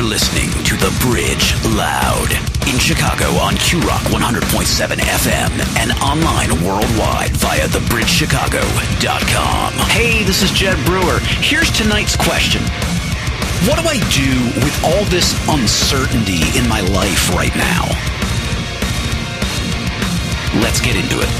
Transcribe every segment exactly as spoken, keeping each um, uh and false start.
listening to The Bridge Loud in Chicago on Q Rock one hundred point seven F M and online worldwide via the bridge chicago dot com. Hey, this is Jed Brewer. Here's tonight's question. What do I do with all this uncertainty in my life right now? Let's get into it.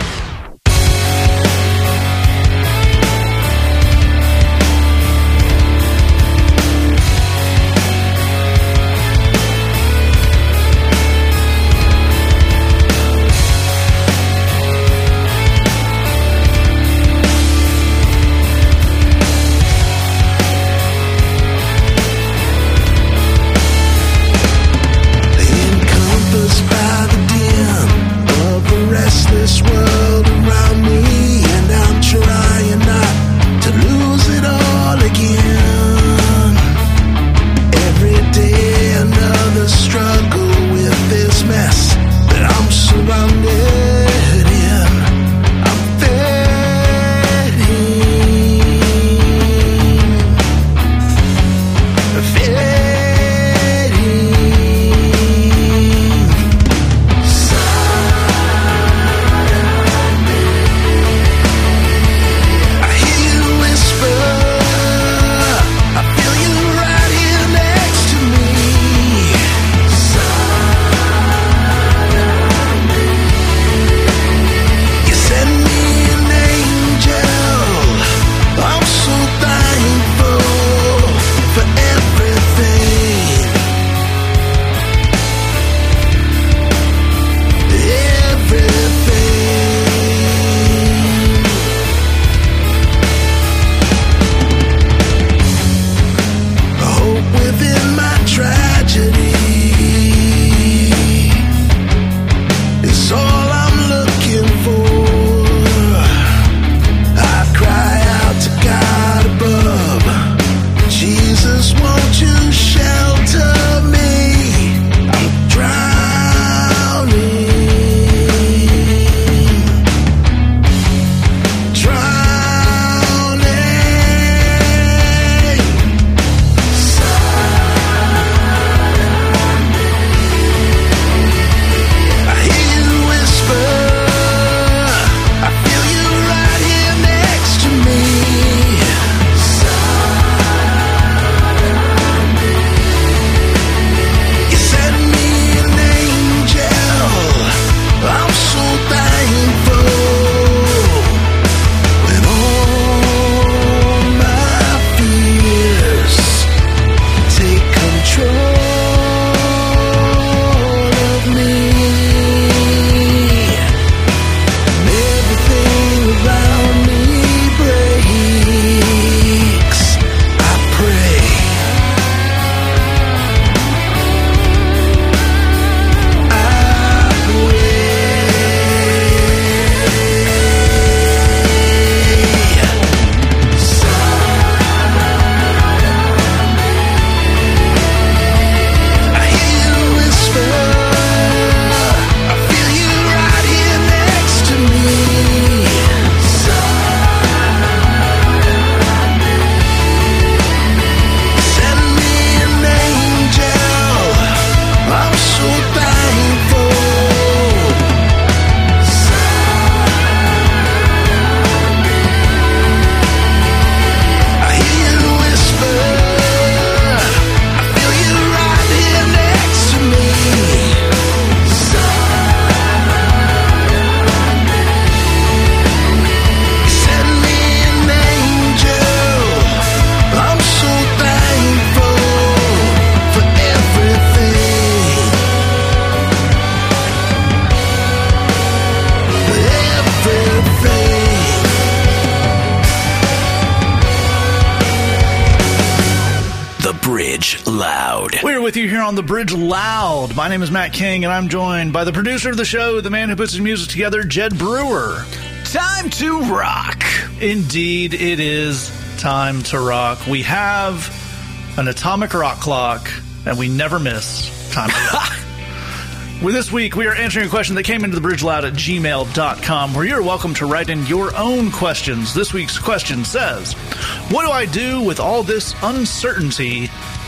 With you here on The Bridge Loud. My name is Matt King, and I'm joined by the producer of the show, the man who puts his music together, Jed Brewer. Time to rock. Indeed, it is time to rock. We have an atomic rock clock, and we never miss time to rock. Well, this week, we are answering a question that came into the bridge loud at gmail dot com, where you're welcome to write in your own questions. This week's question says, what do I do with all this uncertainty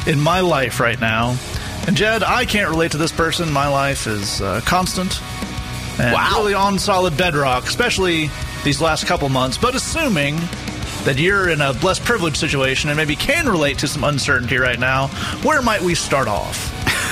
in my life right now. And Jed, I can't relate to this person. My life is uh, constant and wow. really on solid bedrock, especially these last couple months. But assuming that you're in a blessed privilege situation and maybe can relate to some uncertainty right now, where might we start off?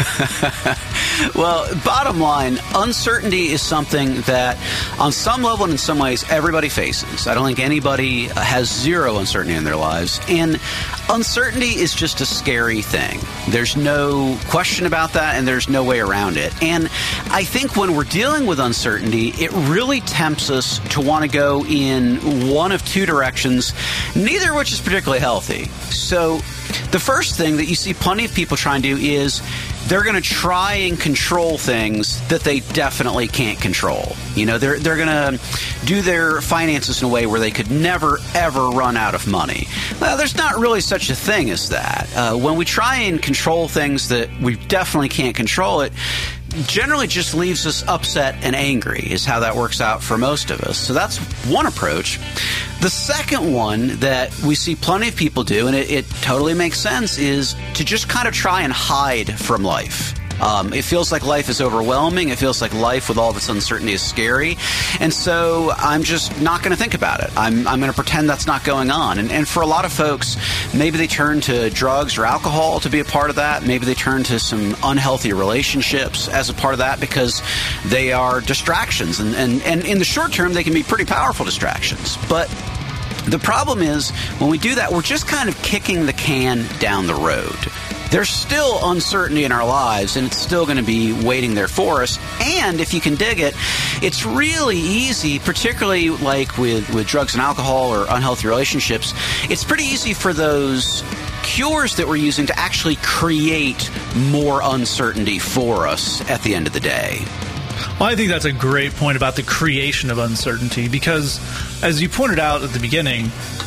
Well, bottom line, uncertainty is something that on some level and in some ways everybody faces. I don't think anybody has zero uncertainty in their lives. And uncertainty is just a scary thing. There's no question about that, and there's no way around it. And I think when we're dealing with uncertainty, it really tempts us to want to go in one of two directions, neither of which is particularly healthy. So the first thing that you see plenty of people try and do is they're going to try and control things that they definitely can't control. You know, they're they're going to do their finances in a way where they could never, ever run out of money. Well, there's not really such a thing as that. Uh, when we try and control things that we definitely can't control, it generally just leaves us upset and angry is how that works out for most of us. So that's one approach. The second one that we see plenty of people do, and it, it totally makes sense, is to just kind of try and hide from life. Um, it feels like life is overwhelming. It feels like life with all of its uncertainty is scary. And so I'm just not going to think about it. I'm, I'm going to pretend that's not going on. And, and for a lot of folks, maybe they turn to drugs or alcohol to be a part of that. Maybe they turn to some unhealthy relationships as a part of that because they are distractions. And, and, and in the short term, they can be pretty powerful distractions. But the problem is when we do that, we're just kind of kicking the can down the road. There's still uncertainty in our lives, and it's still going to be waiting there for us. And if you can dig it, it's really easy, particularly like with, with drugs and alcohol or unhealthy relationships, it's pretty easy for those cures that we're using to actually create more uncertainty for us at the end of the day. Well, I think that's a great point about the creation of uncertainty because, as you pointed out at the beginning,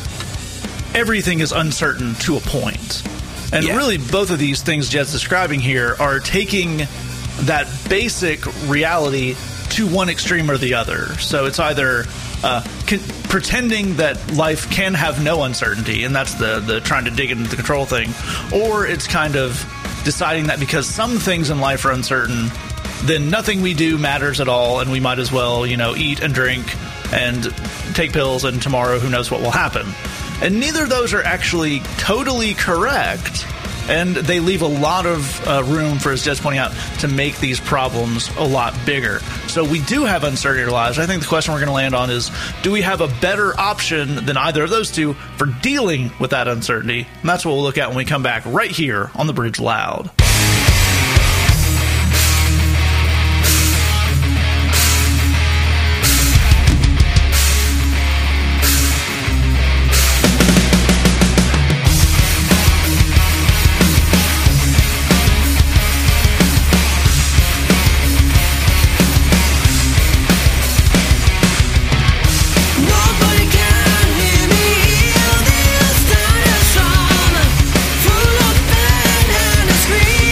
everything is uncertain to a point. And yeah. really, both of these things Jed's describing here are taking that basic reality to one extreme or the other. So it's either uh, con- pretending that life can have no uncertainty, and that's the, the trying to dig into the control thing, or it's kind of deciding that because some things in life are uncertain, then nothing we do matters at all, and we might as well, you know, eat and drink and take pills, and tomorrow who knows what will happen. And neither of those are actually totally correct, and they leave a lot of uh, room, for, as Jed's pointing out, to make these problems a lot bigger. So we do have uncertainty in our lives. I think the question we're going to land on is, do we have a better option than either of those two for dealing with that uncertainty? And that's what we'll look at when we come back right here on The Bridge Loud. Full of pain and a scream.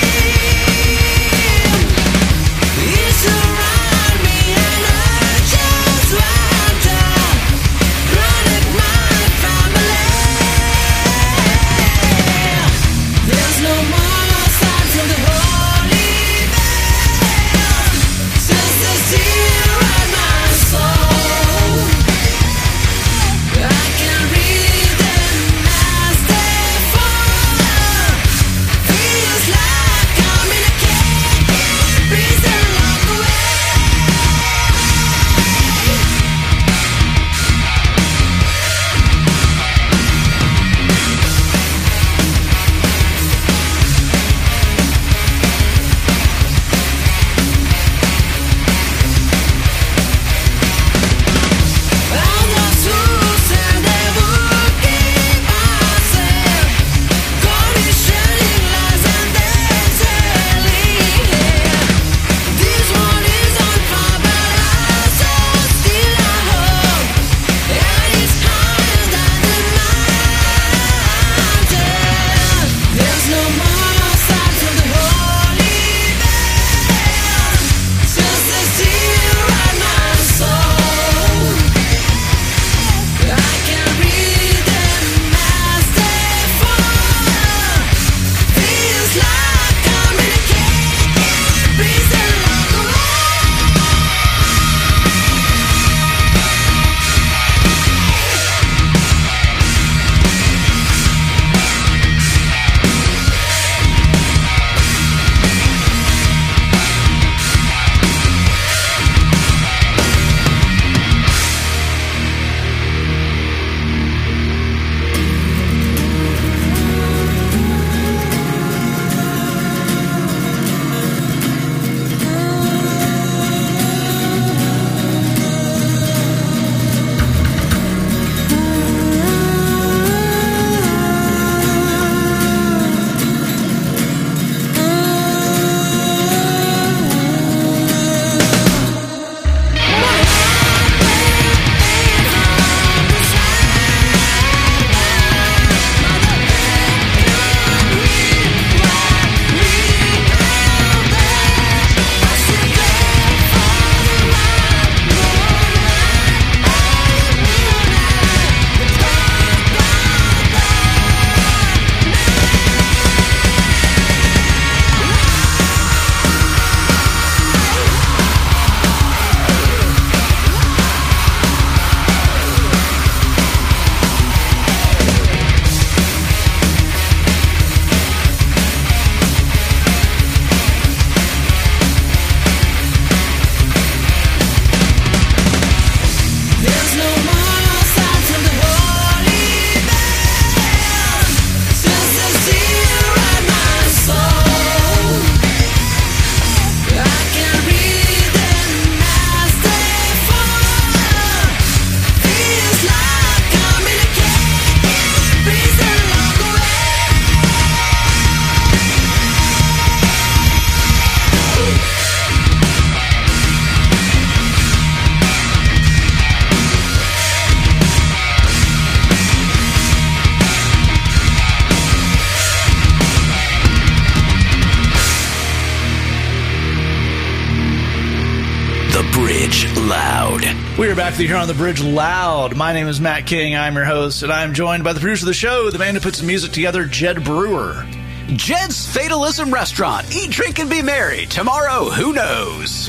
Loud. We are back here on The Bridge Loud. My name is Matt King. I'm your host, and I'm joined by the producer of the show, the man who puts the music together, Jed Brewer. Jed's Fatalism Restaurant. Eat, drink, and be merry. Tomorrow, who knows?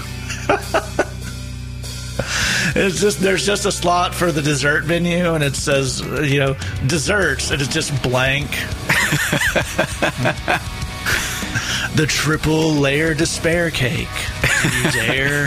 It's just there's just a slot for the dessert menu, and it says, you know, desserts, and it's just blank. The triple layer despair cake. Do you dare?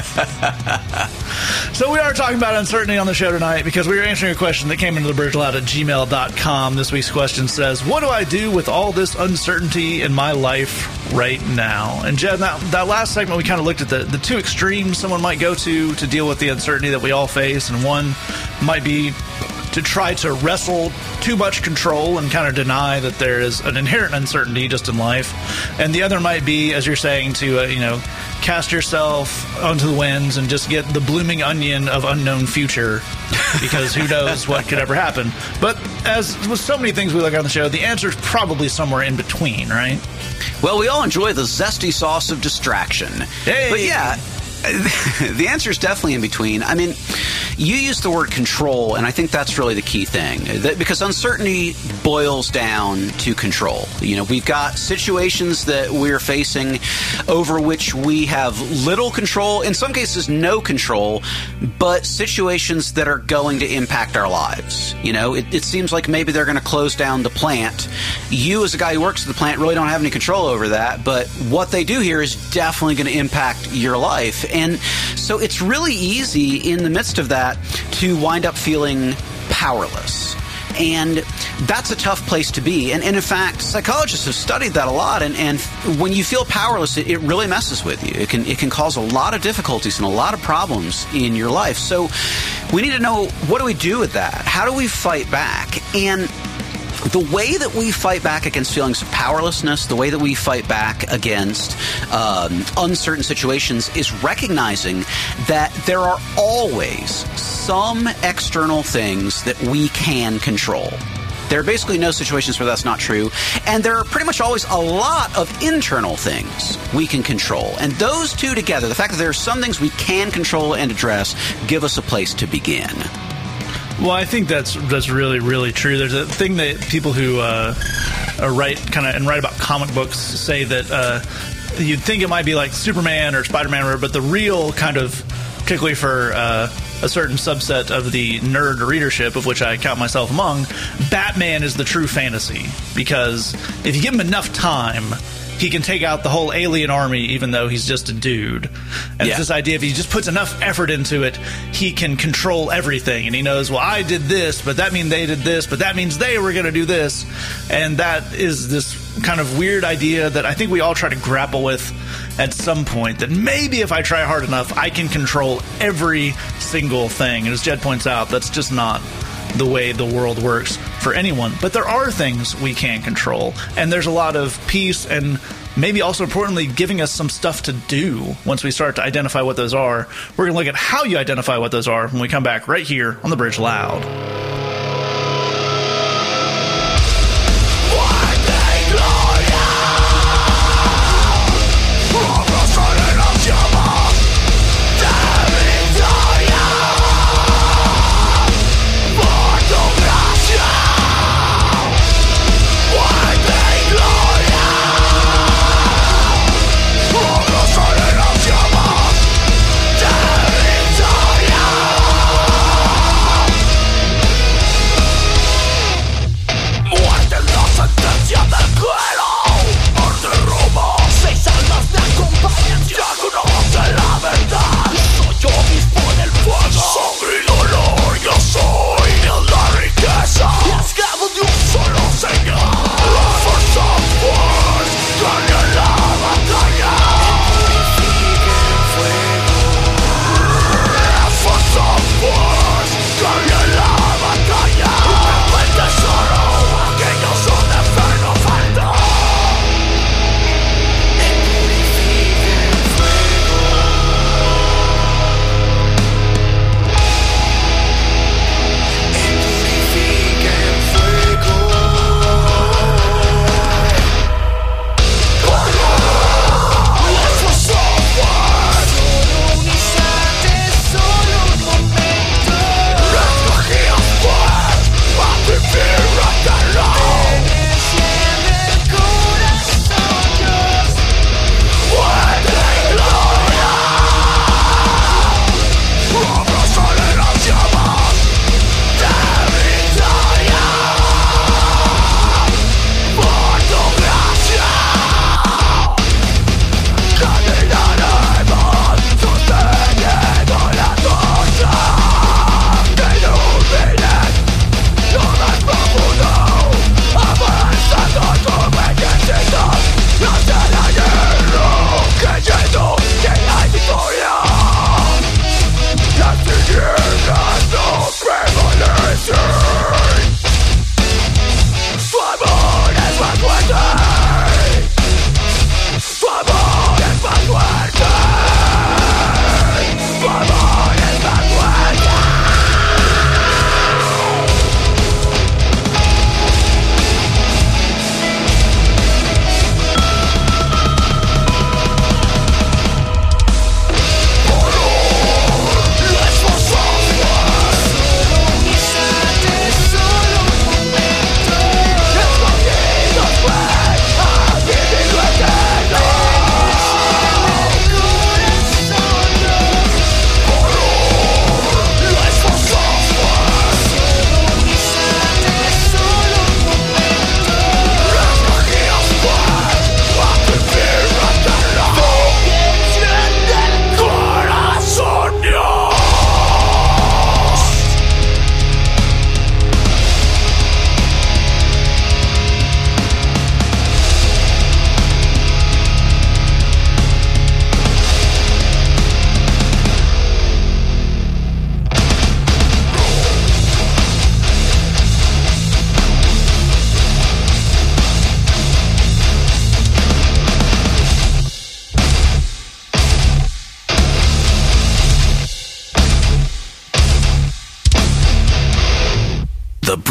So we are talking about uncertainty on the show tonight because we are answering a question that came into the bridge loud at gmail dot com. This week's question says, what do I do with all this uncertainty in my life right now? And Jed, that, that last segment, we kind of looked at the, the two extremes someone might go to to deal with the uncertainty that we all face. And one might be to try to wrestle too much control and kind of deny that there is an inherent uncertainty just in life. And the other might be, as you're saying, to, uh, you know, cast yourself onto the winds and just get the blooming onion of unknown future, because who knows what could ever happen. But as with so many things we look at on the show, the answer is probably somewhere in between, right? Well, we all enjoy the zesty sauce of distraction. Hey. But yeah, the answer is definitely in between. I mean, you use the word control, and I think that's really the key thing, that, because uncertainty boils down to control. You know, we've got situations that we're facing over which we have little control, in some cases no control, but situations that are going to impact our lives. You know, it, it seems like maybe they're going to close down the plant. You, as a guy who works at the plant, really don't have any control over that, but what they do here is definitely going to impact your life. And so it's really easy in the midst of that to wind up feeling powerless. And that's a tough place to be. And, and in fact, psychologists have studied that a lot. And, and when you feel powerless, it, it really messes with you. It can, it can cause a lot of difficulties and a lot of problems in your life. So we need to know, what do we do with that? How do we fight back? And the way that we fight back against feelings of powerlessness, the way that we fight back against um, uncertain situations, is recognizing that there are always some external things that we can control. There are basically no situations where that's not true. And there are pretty much always a lot of internal things we can control. And those two together, the fact that there are some things we can control and address, give us a place to begin. Well, I think that's that's really, really true. There's a thing that people who uh, write kind of and write about comic books say that uh, you'd think it might be like Superman or Spider-Man, or whatever, but the real kind of, particularly for uh, a certain subset of the nerd readership, of which I count myself among, Batman is the true fantasy. Because if you give him enough time, he can take out the whole alien army, even though he's just a dude. And yeah. It's this idea, if he just puts enough effort into it, he can control everything. And he knows, well, I did this, but that means they did this, but that means they were going to do this. And that is this kind of weird idea that I think we all try to grapple with at some point, that maybe if I try hard enough, I can control every single thing. And as Jed points out, that's just not the way the world works for anyone. But there are things we can control, and there's a lot of peace and maybe also importantly giving us some stuff to do once we start to identify what those are. We're going to look at how you identify what those are when we come back right here on The Bridge Loud.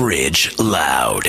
Bridge Loud.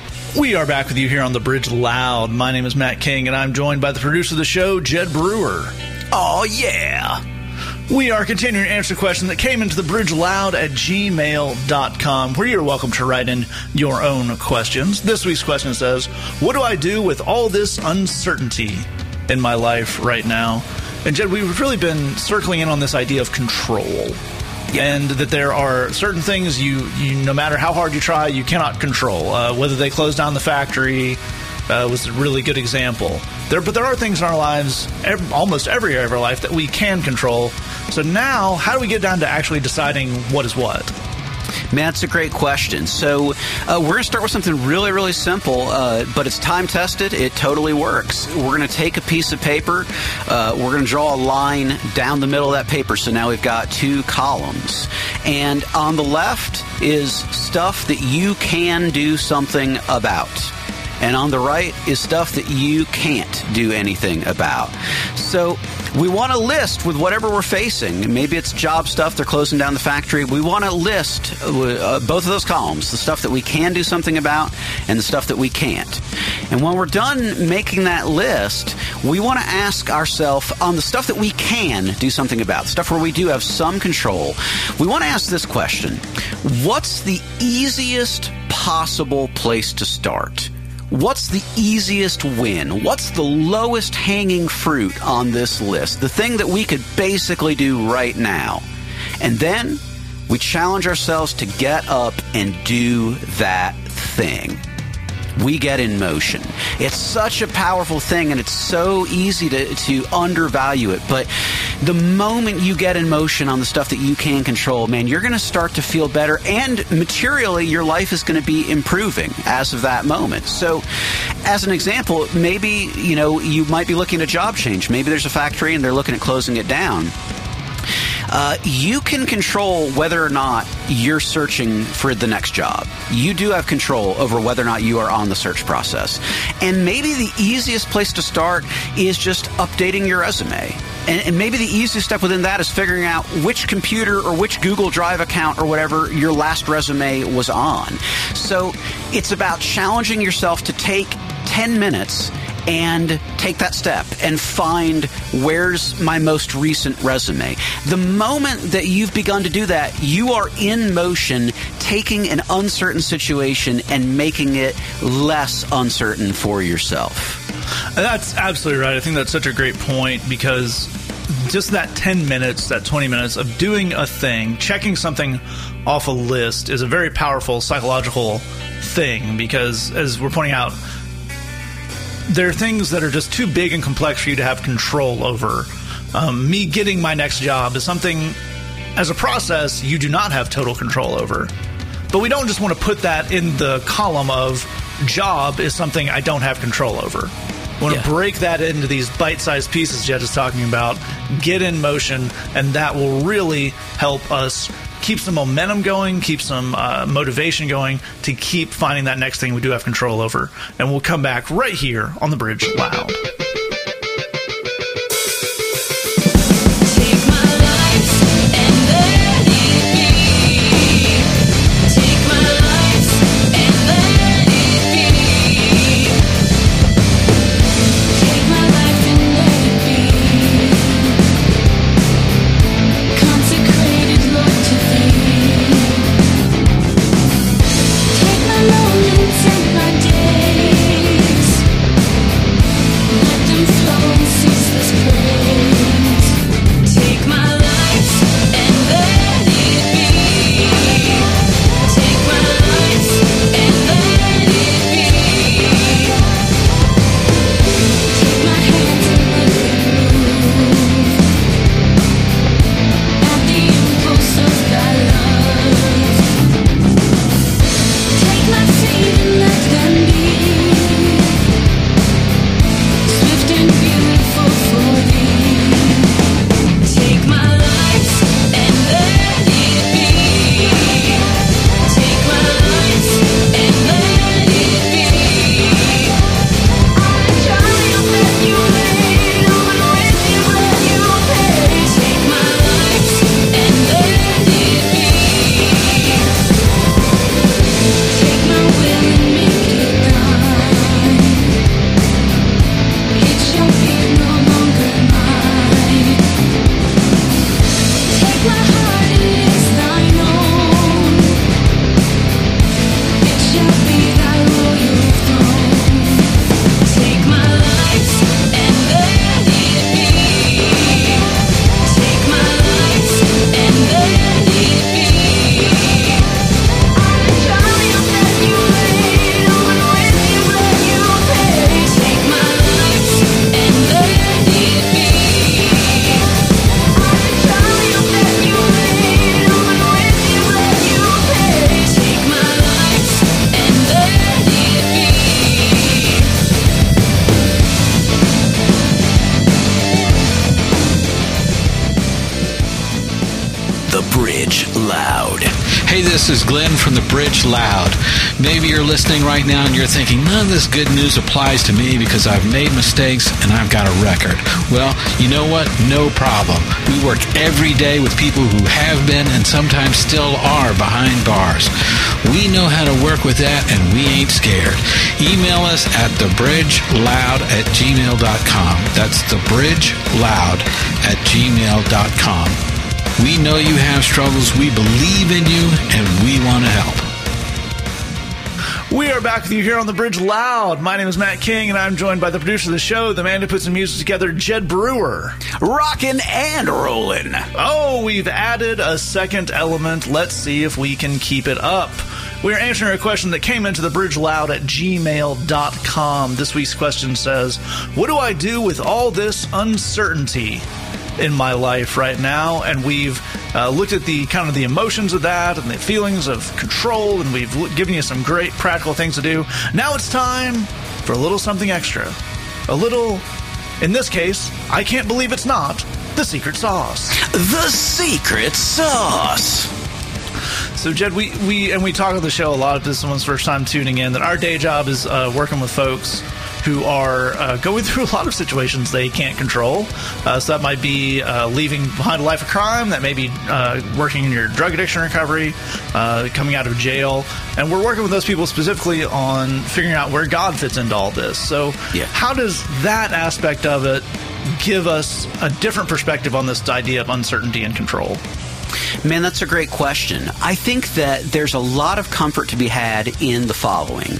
We are back with you here on The Bridge Loud. My name is Matt King, and I'm joined by the producer of the show, Jed Brewer. Oh, yeah. We are continuing to answer the question that came into the bridge loud at gmail dot com, where you're welcome to write in your own questions. This week's question says, what do I do with all this uncertainty in my life right now? And Jed, we've really been circling in on this idea of control. Yeah. And that there are certain things you, you, no matter how hard you try, you cannot control. Uh, whether they close down the factory uh, was a really good example. There, but there are things in our lives, every, almost every area of our life, that we can control. So now, how do we get down to actually deciding what is what? Man, that's a great question. So uh, we're going to start with something really, really simple, uh, but it's time-tested. It totally works. We're going to take a piece of paper. Uh, we're going to draw a line down the middle of that paper. So now we've got two columns. And on the left is stuff that you can do something about. And on the right is stuff that you can't do anything about. So we want to list with whatever we're facing. Maybe it's job stuff, they're closing down the factory. We want to list uh, both of those columns, the stuff that we can do something about and the stuff that we can't. And when we're done making that list, we want to ask ourselves on the stuff that we can do something about, the stuff where we do have some control, we want to ask this question: what's the easiest possible place to start? What's the easiest win? What's the lowest hanging fruit on this list? The thing that we could basically do right now. And then we challenge ourselves to get up and do that thing. We get in motion. It's such a powerful thing, and it's so easy to, to undervalue it. But the moment you get in motion on the stuff that you can control, man, you're going to start to feel better. And materially, your life is going to be improving as of that moment. So as an example, maybe, you know, you might be looking at a job change. Maybe there's a factory and they're looking at closing it down. Uh, you can control whether or not you're searching for the next job. You do have control over whether or not you are on the search process. And maybe the easiest place to start is just updating your resume. And, and maybe the easiest step within that is figuring out which computer or which Google Drive account or whatever your last resume was on. So it's about challenging yourself to take ten minutes and take that step and find where's my most recent resume. The moment that you've begun to do that, you are in motion, taking an uncertain situation and making it less uncertain for yourself. That's absolutely right. I think that's such a great point, because just that ten minutes, that twenty minutes of doing a thing, checking something off a list, is a very powerful psychological thing, because as we're pointing out, there are things that are just too big and complex for you to have control over. Um, me getting my next job is something, as a process, you do not have total control over. But we don't just want to put that in the column of job is something I don't have control over. We want yeah. to break that into these bite-sized pieces Jed is talking about, get in motion, and that will really help us keep some momentum going, keep some uh, motivation going to keep finding that next thing we do have control over. And we'll come back right here on The Bridge Loud. Swift and beautiful for thee. Hey, this is Glenn from the Bridge Loud. Maybe you're listening right now and you're thinking, none of this good news applies to me because I've made mistakes and I've got a record. Well, you know what? No problem. We work every day with people who have been and sometimes still are behind bars. We know how to work with that and we ain't scared. Email us at thebridgeloud at gmail dot com. That's thebridgeloud at gmail dot com. We know you have struggles, we believe in you, and we want to help. We are back with you here on The Bridge Loud. My name is Matt King, and I'm joined by the producer of the show, the man who puts the music together, Jed Brewer. Rockin' and rollin'. Oh, we've added a second element. Let's see if we can keep it up. We're answering a question that came into the Bridge Loud at gmail dot com. This week's question says, what do I do with all this uncertainty in my life right now? And we've uh, looked at the kind of the emotions of that and the feelings of control, and we've l- given you some great practical things to do. Now it's time for a little something extra. A little, in this case, I can't believe it's not, the secret sauce. The secret sauce. So, Jed, we, we and we talk on the show a lot, if this is someone's first time tuning in, that our day job is uh, working with folks who are uh, going through a lot of situations they can't control. Uh, so that might be uh, leaving behind a life of crime, that may be uh, working in your drug addiction recovery, uh, coming out of jail. And we're working with those people specifically on figuring out where God fits into all this. So yeah. How does that aspect of it give us a different perspective on this idea of uncertainty and control? Man, that's a great question. I think that there's a lot of comfort to be had in the following.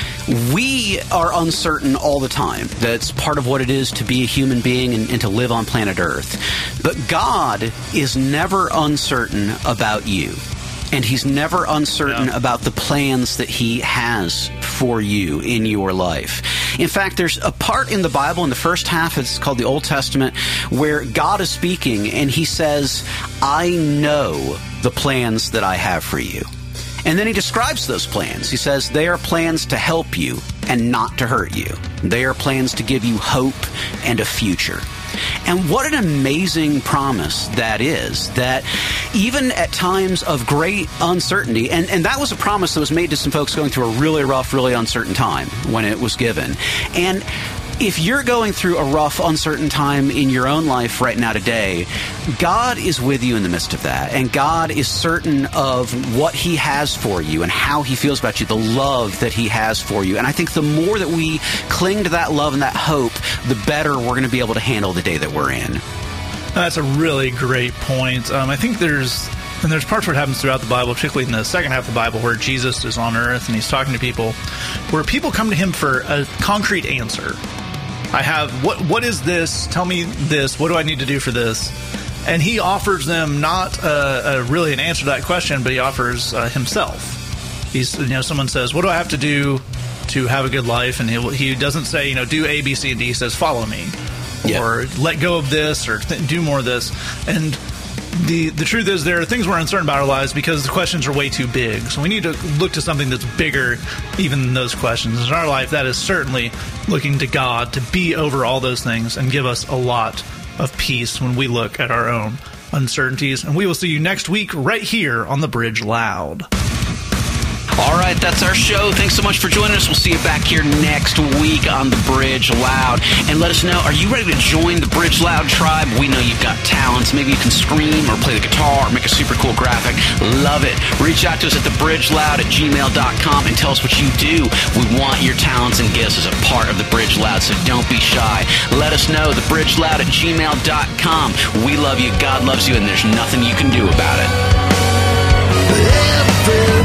We are uncertain all the time. That's part of what it is to be a human being and, and to live on planet Earth. But God is never uncertain about you. And he's never uncertain yeah. about the plans that he has for you in your life. In fact, there's a part in the Bible in the first half, it's called the Old Testament, where God is speaking and he says, I know the plans that I have for you. And then he describes those plans. He says, they are plans to help you and not to hurt you. They are plans to give you hope and a future. And what an amazing promise that is, that even at times of great uncertainty, and, and that was a promise that was made to some folks going through a really rough, really uncertain time when it was given. And if you're going through a rough, uncertain time in your own life right now today, God is with you in the midst of that. And God is certain of what he has for you and how he feels about you, the love that he has for you. And I think the more that we cling to that love and that hope, the better we're going to be able to handle the day that we're in. That's a really great point. Um, I think there's... And there's parts where it happens throughout the Bible, particularly in the second half of the Bible, where Jesus is on earth and he's talking to people, where people come to him for a concrete answer. I have, what? what is this? Tell me this. What do I need to do for this? And he offers them not a, a really an answer to that question, but he offers uh, himself. He's, you know, someone says, what do I have to do to have a good life? And he, he doesn't say, you know, do A, B, C, and D. He says, follow me. Yeah. Or let go of this, or th- do more of this. And The the truth is there are things we're uncertain about our lives because the questions are way too big. So we need to look to something that's bigger even than those questions. In our life, that is certainly looking to God to be over all those things and give us a lot of peace when we look at our own uncertainties. And we will see you next week right here on The Bridge Loud. All right, that's our show. Thanks so much for joining us. We'll see you back here next week on The Bridge Loud. And let us know, are you ready to join the Bridge Loud tribe? We know you've got talents. Maybe you can scream or play the guitar or make a super cool graphic. Love it. Reach out to us at thebridgeloud at gmail dot com and tell us what you do. We want your talents and gifts as a part of The Bridge Loud, so don't be shy. Let us know, thebridgeloud at gmail dot com. We love you, God loves you, and there's nothing you can do about it.